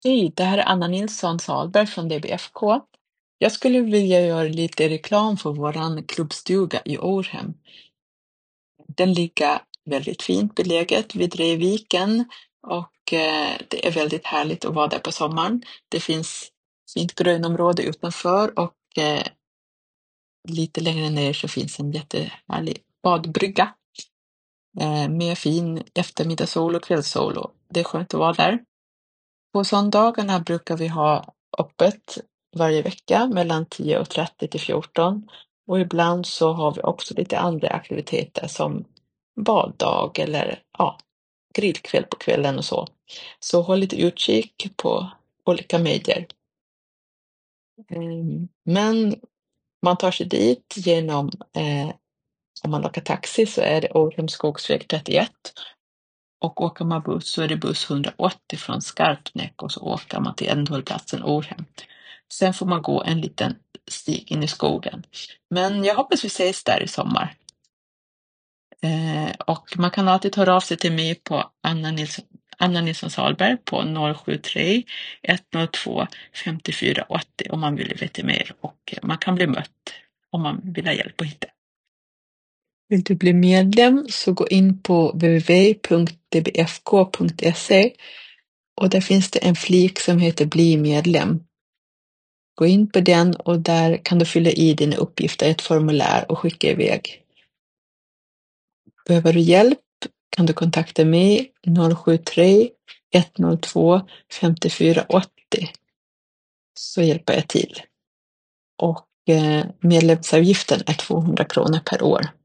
Hej, det här är Anna Nilsson Salberg från DBFK. Jag skulle vilja göra lite reklam för våran klubbstuga i Århem. Den ligger väldigt fint beläget vid Reviken och det är väldigt härligt att vara där på sommaren. Det finns fint grönområde utanför och lite längre ner så finns en jättehärlig badbrygga med fin eftermiddagssol och kvällssol. Och det är skönt att vara där. På söndagarna brukar vi ha öppet varje vecka mellan 10:30 till 14 och ibland så har vi också lite andra aktiviteter som baddag eller grillkväll på kvällen och så. Så håll lite utkik på olika medier. Men man tar sig dit genom, om man åker taxi så är det Århems skogsväg 31. Och åker man buss så är det buss 180 från Skarpnäck och så åker man till ändhållplatsen Århem. Sen får man gå en liten stig in i skogen. Men jag hoppas vi ses där i sommar. Och man kan alltid höra av sig till mig på Anna Nilsson Salberg på 073 102 54 80 om man vill veta mer. Och man kan bli mött om man vill ha hjälp att hitta. Vill du bli medlem så gå in på www.dbfk.se och där finns det en flik som heter Bli medlem. Gå in på den och där kan du fylla i dina uppgifter i ett formulär och skicka iväg. Behöver du hjälp kan du kontakta mig 073 102 54 80 så hjälper jag till. Och medlemsavgiften är 200 kronor per år.